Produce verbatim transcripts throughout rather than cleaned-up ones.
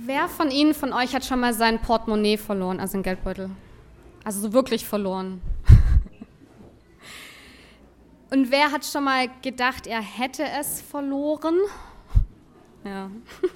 Wer von Ihnen, von euch hat schon mal sein Portemonnaie verloren, also einen Geldbeutel? Also so wirklich verloren. Und wer hat schon mal gedacht, er hätte es verloren? Ja.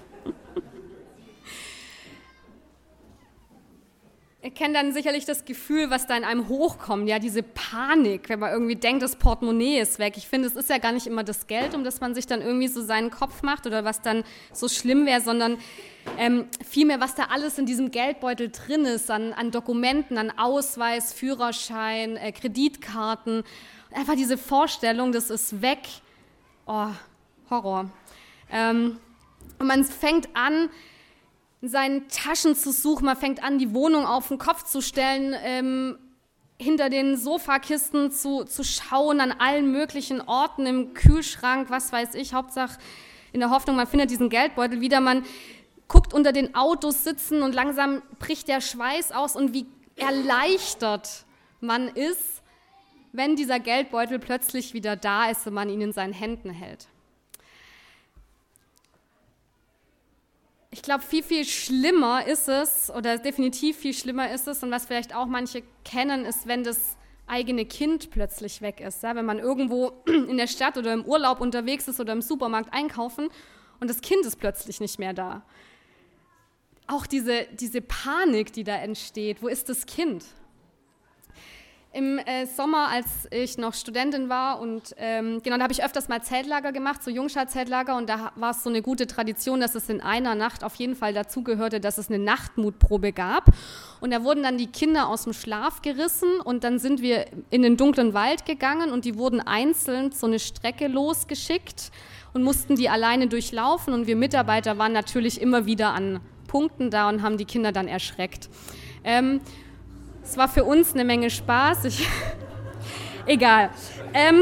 Ihr kennt dann sicherlich das Gefühl, was da in einem hochkommt, ja, diese Panik, wenn man irgendwie denkt, das Portemonnaie ist weg. Ich finde, es ist ja gar nicht immer das Geld, um das man sich dann irgendwie so seinen Kopf macht oder was dann so schlimm wäre, sondern ähm, vielmehr, was da alles in diesem Geldbeutel drin ist, an, an Dokumenten, an Ausweis, Führerschein, äh, Kreditkarten. Einfach diese Vorstellung, das ist weg. Oh, Horror. Ähm, und man fängt an, in seinen Taschen zu suchen, man fängt an, die Wohnung auf den Kopf zu stellen, ähm, hinter den Sofakisten zu, zu schauen, an allen möglichen Orten, im Kühlschrank, was weiß ich, Hauptsache in der Hoffnung, man findet diesen Geldbeutel wieder, man guckt unter den Autos sitzen und langsam bricht der Schweiß aus und wie erleichtert man ist, wenn dieser Geldbeutel plötzlich wieder da ist und man ihn in seinen Händen hält. Ich glaube, viel, viel schlimmer ist es, oder definitiv viel schlimmer ist es, und was vielleicht auch manche kennen, ist, wenn das eigene Kind plötzlich weg ist. Ja? Wenn man irgendwo in der Stadt oder im Urlaub unterwegs ist oder im Supermarkt einkaufen und das Kind ist plötzlich nicht mehr da. Auch diese, diese Panik, die da entsteht, wo ist das Kind? Im äh, Sommer, als ich noch Studentin war und ähm, genau, da habe ich öfters mal Zeltlager gemacht, so Jungschar-Zeltlager, und da war es so eine gute Tradition, dass es in einer Nacht auf jeden Fall dazugehörte, dass es eine Nachtmutprobe gab. Und da wurden dann die Kinder aus dem Schlaf gerissen und dann sind wir in den dunklen Wald gegangen und die wurden einzeln so eine Strecke losgeschickt und mussten die alleine durchlaufen und wir Mitarbeiter waren natürlich immer wieder an Punkten da und haben die Kinder dann erschreckt. Ähm, Es war für uns eine Menge Spaß. Ich, egal. Ähm,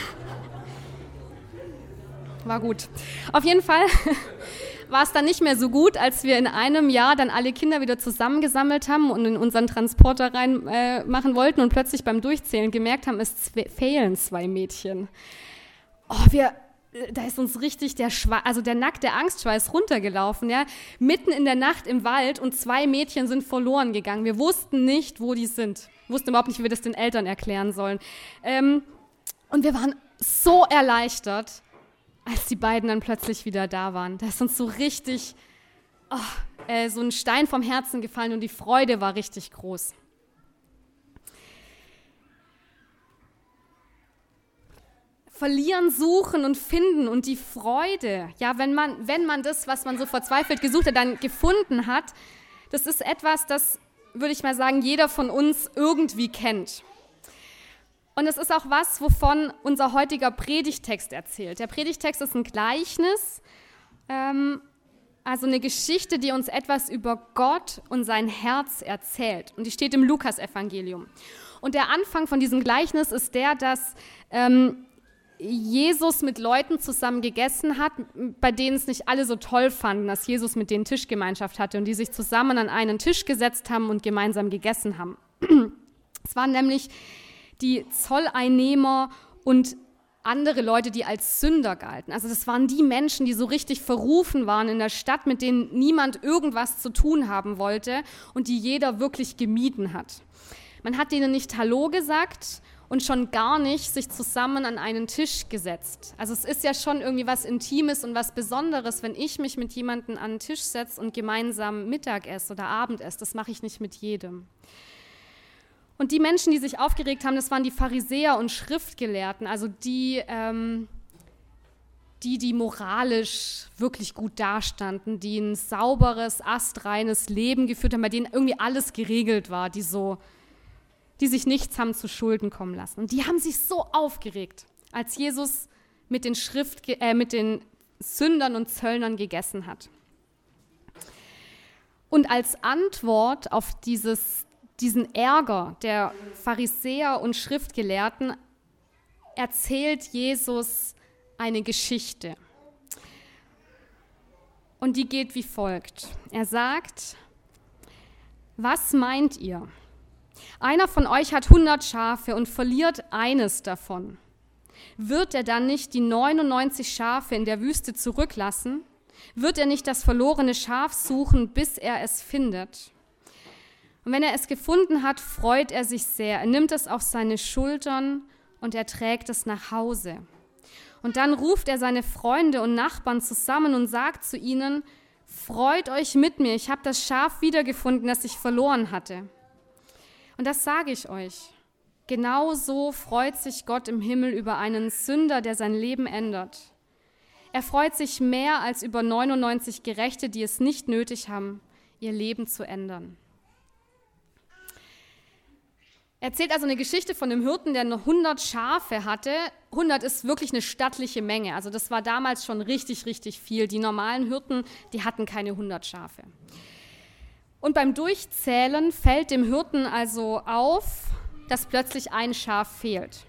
war gut. Auf jeden Fall war es dann nicht mehr so gut, als wir in einem Jahr dann alle Kinder wieder zusammengesammelt haben und in unseren Transporter rein äh, machen wollten und plötzlich beim Durchzählen gemerkt haben, es zwe- fehlen zwei Mädchen. Oh, wir... Da ist uns richtig der Schwe- also der nackte Angstschweiß runtergelaufen, ja, mitten in der Nacht im Wald und zwei Mädchen sind verloren gegangen. Wir wussten nicht, wo die sind. Wir wussten überhaupt nicht, wie wir das den Eltern erklären sollen. Ähm, und wir waren so erleichtert, als die beiden dann plötzlich wieder da waren. Da ist uns so richtig oh, äh, so ein Stein vom Herzen gefallen und die Freude war richtig groß. Verlieren, suchen und finden und die Freude, ja, wenn man, wenn man das, was man so verzweifelt gesucht hat, dann gefunden hat, das ist etwas, das, würde ich mal sagen, jeder von uns irgendwie kennt. Und es ist auch was, wovon unser heutiger Predigtext erzählt. Der Predigtext ist ein Gleichnis, ähm, also eine Geschichte, die uns etwas über Gott und sein Herz erzählt. Und die steht im Lukas-Evangelium. Und der Anfang von diesem Gleichnis ist der, dass ähm, Jesus mit Leuten zusammen gegessen hat, bei denen es nicht alle so toll fanden, dass Jesus mit denen Tischgemeinschaft hatte und die sich zusammen an einen Tisch gesetzt haben und gemeinsam gegessen haben. Es waren nämlich die Zolleinnehmer und andere Leute, die als Sünder galten. Also das waren die Menschen, die so richtig verrufen waren in der Stadt, mit denen niemand irgendwas zu tun haben wollte und die jeder wirklich gemieden hat. Man hat denen nicht Hallo gesagt und schon gar nicht sich zusammen an einen Tisch gesetzt. Also es ist ja schon irgendwie was Intimes und was Besonderes, wenn ich mich mit jemandem an den Tisch setze und gemeinsam Mittag esse oder Abend esse. Das mache ich nicht mit jedem. Und die Menschen, die sich aufgeregt haben, das waren die Pharisäer und Schriftgelehrten, also die, ähm, die, die moralisch wirklich gut dastanden, die ein sauberes, astreines Leben geführt haben, bei denen irgendwie alles geregelt war, die so... die sich nichts haben zu Schulden kommen lassen. Und die haben sich so aufgeregt, als Jesus mit den, Schrift, äh, mit den Sündern und Zöllnern gegessen hat. Und als Antwort auf dieses, diesen Ärger der Pharisäer und Schriftgelehrten erzählt Jesus eine Geschichte. Und die geht wie folgt. Er sagt, was meint ihr? Einer von euch hat hundert Schafe und verliert eines davon. Wird er dann nicht die neunundneunzig Schafe in der Wüste zurücklassen Wird er nicht das verlorene Schaf suchen, bis er es findet? Und wenn er es gefunden hat, freut er sich sehr. Er nimmt es auf seine Schultern und er trägt es nach Hause. Und dann ruft er seine Freunde und Nachbarn zusammen und sagt zu ihnen, freut euch mit mir, ich habe das Schaf wiedergefunden, das ich verloren hatte. Und das sage ich euch. Genau so freut sich Gott im Himmel über einen Sünder, der sein Leben ändert. Er freut sich mehr als über neunundneunzig Gerechte, die es nicht nötig haben, ihr Leben zu ändern. Er erzählt also eine Geschichte von einem Hirten, der noch hundert Schafe hatte. hundert ist wirklich eine stattliche Menge. Also das war damals schon richtig, richtig viel. Die normalen Hirten, die hatten keine hundert Schafe. Und beim Durchzählen fällt dem Hirten also auf, dass plötzlich ein Schaf fehlt.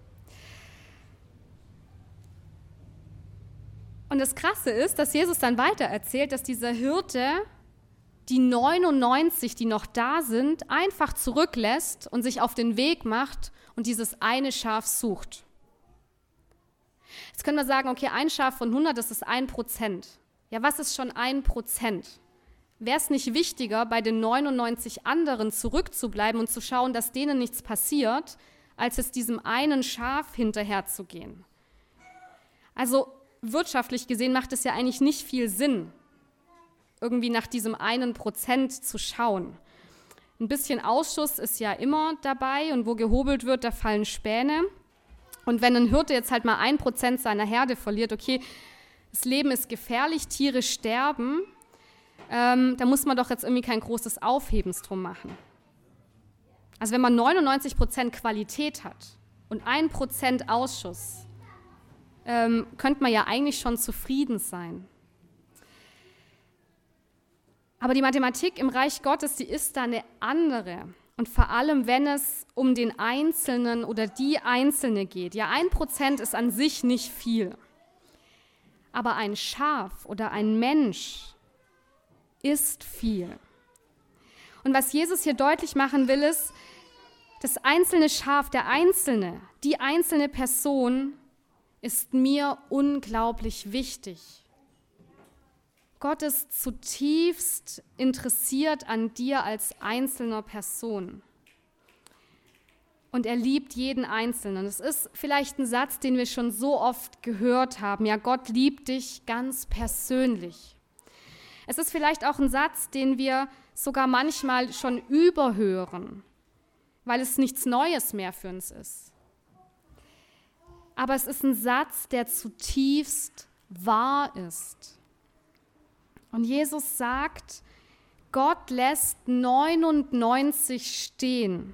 Und das Krasse ist, dass Jesus dann weiter erzählt, dass dieser Hirte die neunundneunzig, die noch da sind, einfach zurücklässt und sich auf den Weg macht und dieses eine Schaf sucht. Jetzt können wir sagen, okay, ein Schaf von hundert, das ist ein Prozent. Ja, was ist schon ein Prozent? Wäre es nicht wichtiger, bei den neunundneunzig anderen zurückzubleiben und zu schauen, dass denen nichts passiert, als es diesem einen Schaf hinterherzugehen? Also wirtschaftlich gesehen macht es ja eigentlich nicht viel Sinn, irgendwie nach diesem einen Prozent zu schauen. Ein bisschen Ausschuss ist ja immer dabei und wo gehobelt wird, da fallen Späne. Und wenn ein Hirte jetzt halt mal ein Prozent seiner Herde verliert, okay, das Leben ist gefährlich, Tiere sterben, ähm, da muss man doch jetzt irgendwie kein großes Aufhebens drum machen. Also wenn man neunundneunzig Prozent Qualität hat und ein Prozent Ausschuss, ähm, könnte man ja eigentlich schon zufrieden sein. Aber die Mathematik im Reich Gottes, die ist da eine andere. Und vor allem, wenn es um den Einzelnen oder die Einzelne geht. Ja, ein Prozent ist an sich nicht viel. Aber ein Schaf oder ein Mensch ist viel. Und was Jesus hier deutlich machen will, ist, das einzelne Schaf, der Einzelne, die einzelne Person ist mir unglaublich wichtig. Gott ist zutiefst interessiert an dir als einzelner Person. Und er liebt jeden Einzelnen. Das ist vielleicht ein Satz, den wir schon so oft gehört haben. Ja, Gott liebt dich ganz persönlich. Es ist vielleicht auch ein Satz, den wir sogar manchmal schon überhören, weil es nichts Neues mehr für uns ist. Aber es ist ein Satz, der zutiefst wahr ist. Und Jesus sagt, Gott lässt neunundneunzig stehen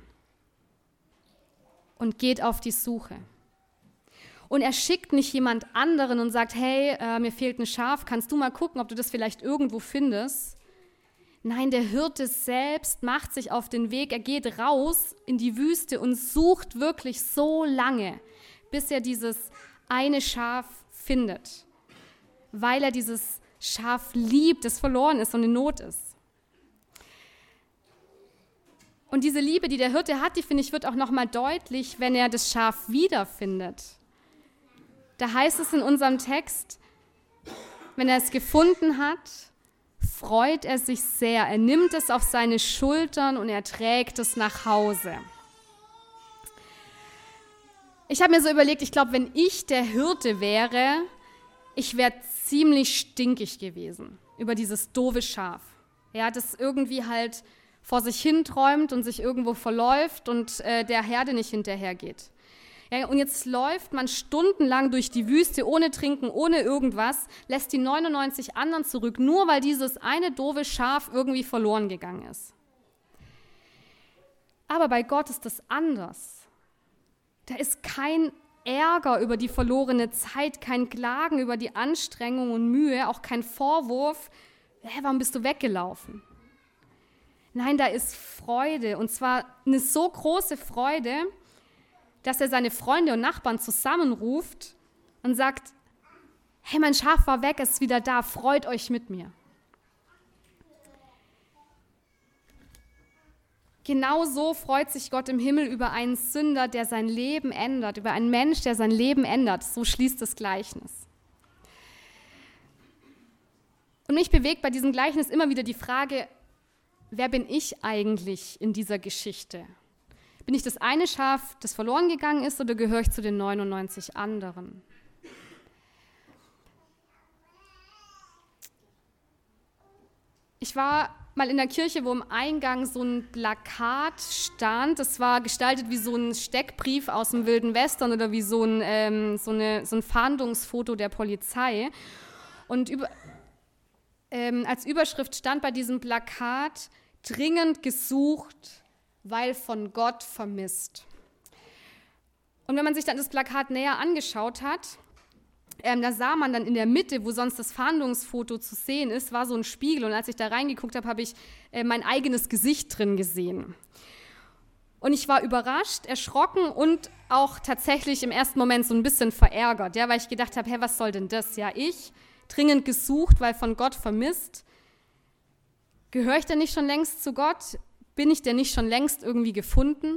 und geht auf die Suche. Und er schickt nicht jemand anderen und sagt, hey, äh, mir fehlt ein Schaf, kannst du mal gucken, ob du das vielleicht irgendwo findest? Nein, der Hirte selbst macht sich auf den Weg, er geht raus in die Wüste und sucht wirklich so lange, bis er dieses eine Schaf findet, weil er dieses Schaf liebt, das verloren ist und in Not ist. Und diese Liebe, die der Hirte hat, die, finde ich, wird auch nochmal deutlich, wenn er das Schaf wiederfindet. Da heißt es in unserem Text, wenn er es gefunden hat, freut er sich sehr. Er nimmt es auf seine Schultern und er trägt es nach Hause. Ich habe mir so überlegt, ich glaube, wenn ich der Hirte wäre, ich wäre ziemlich stinkig gewesen über dieses doofe Schaf. Ja, das irgendwie halt vor sich hin träumt und sich irgendwo verläuft und äh, der Herde nicht hinterhergeht. Ja, und jetzt läuft man stundenlang durch die Wüste ohne Trinken, ohne irgendwas, lässt die neunundneunzig anderen zurück, nur weil dieses eine doofe Schaf irgendwie verloren gegangen ist. Aber bei Gott ist das anders. Da ist kein Ärger über die verlorene Zeit, kein Klagen über die Anstrengung und Mühe, auch kein Vorwurf, hä, warum bist du weggelaufen? Nein, da ist Freude, und zwar eine so große Freude, dass er seine Freunde und Nachbarn zusammenruft und sagt, hey, mein Schaf war weg, es ist wieder da, freut euch mit mir. Genau so freut sich Gott im Himmel über einen Sünder, der sein Leben ändert, über einen Mensch, der sein Leben ändert. So schließt das Gleichnis. Und mich bewegt bei diesem Gleichnis immer wieder die Frage, wer bin ich eigentlich in dieser Geschichte? Bin ich das eine Schaf, das verloren gegangen ist, oder gehöre ich zu den neunundneunzig anderen? Ich war mal in der Kirche, wo im Eingang so ein Plakat stand. Das war gestaltet wie so ein Steckbrief aus dem Wilden Western oder wie so ein, ähm, so eine, so ein Fahndungsfoto der Polizei. Und über, ähm, als Überschrift stand bei diesem Plakat: dringend gesucht, weil von Gott vermisst. Und wenn man sich dann das Plakat näher angeschaut hat, Ähm, da sah man dann in der Mitte, wo sonst das Fahndungsfoto zu sehen ist, war so ein Spiegel. Und als ich da reingeguckt habe, habe ich äh, mein eigenes Gesicht drin gesehen. Und ich war überrascht, erschrocken und auch tatsächlich im ersten Moment so ein bisschen verärgert, ja, weil ich gedacht habe, hey, was soll denn das? Ja, ich, dringend gesucht, weil von Gott vermisst. Gehöre ich denn nicht schon längst zu Gott? Bin ich denn nicht schon längst irgendwie gefunden?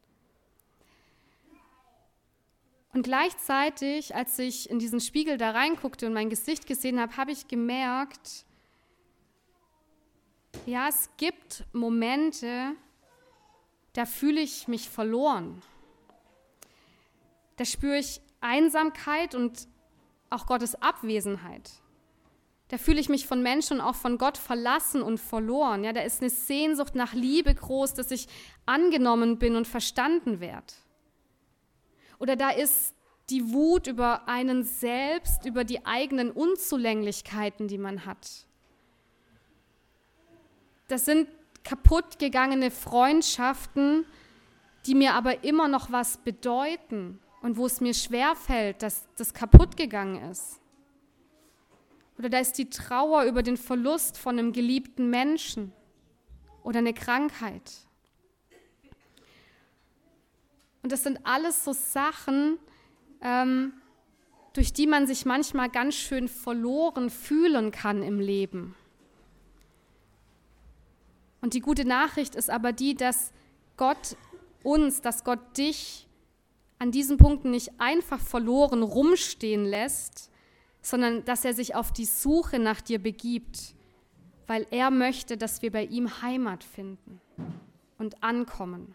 Und gleichzeitig, als ich in diesen Spiegel da reinguckte und mein Gesicht gesehen habe, habe ich gemerkt, ja, es gibt Momente, da fühle ich mich verloren. Da spüre ich Einsamkeit und auch Gottes Abwesenheit. Da fühle ich mich von Menschen und auch von Gott verlassen und verloren. Ja, da ist eine Sehnsucht nach Liebe groß, dass ich angenommen bin und verstanden werde. Oder da ist die Wut über einen selbst, über die eigenen Unzulänglichkeiten, die man hat. Das sind kaputt gegangene Freundschaften, die mir aber immer noch was bedeuten und wo es mir schwerfällt, dass das kaputt gegangen ist. Oder da ist die Trauer über den Verlust von einem geliebten Menschen oder eine Krankheit. Und das sind alles so Sachen, ähm, durch die man sich manchmal ganz schön verloren fühlen kann im Leben. Und die gute Nachricht ist aber die, dass Gott uns, dass Gott dich an diesen Punkten nicht einfach verloren rumstehen lässt, sondern dass er sich auf die Suche nach dir begibt, weil er möchte, dass wir bei ihm Heimat finden und ankommen.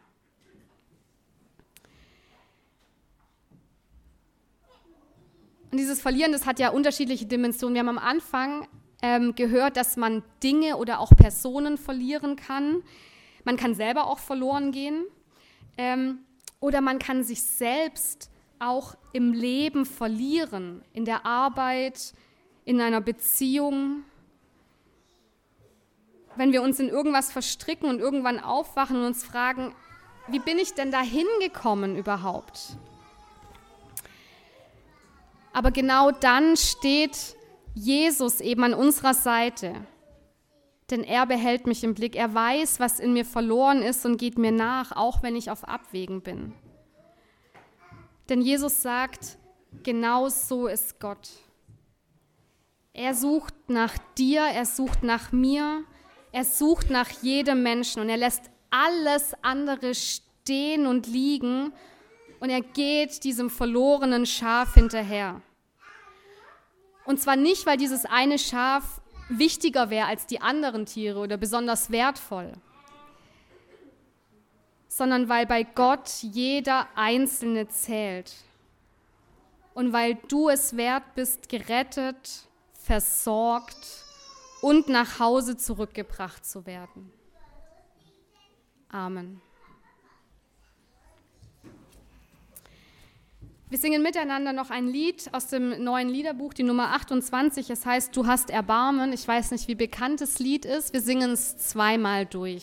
Und dieses Verlieren, das hat ja unterschiedliche Dimensionen. Wir haben am Anfang ähm, gehört, dass man Dinge oder auch Personen verlieren kann. Man kann selber auch verloren gehen. Ähm, oder man kann sich selbst auch im Leben verlieren, in der Arbeit, in einer Beziehung. Wenn wir uns in irgendwas verstricken und irgendwann aufwachen und uns fragen, wie bin ich denn da hingekommen überhaupt? Aber genau dann steht Jesus eben an unserer Seite, denn er behält mich im Blick. Er weiß, was in mir verloren ist und geht mir nach, auch wenn ich auf Abwägen bin. Denn Jesus sagt, genau so ist Gott. Er sucht nach dir, er sucht nach mir, er sucht nach jedem Menschen und er lässt alles andere stehen und liegen und er geht diesem verlorenen Schaf hinterher. Und zwar nicht, weil dieses eine Schaf wichtiger wäre als die anderen Tiere oder besonders wertvoll, sondern weil bei Gott jeder Einzelne zählt und weil du es wert bist, gerettet, versorgt und nach Hause zurückgebracht zu werden. Amen. Wir singen miteinander noch ein Lied aus dem neuen Liederbuch, die Nummer achtundzwanzig. Es heißt, du hast Erbarmen. Ich weiß nicht, wie bekannt das Lied ist. Wir singen es zweimal durch.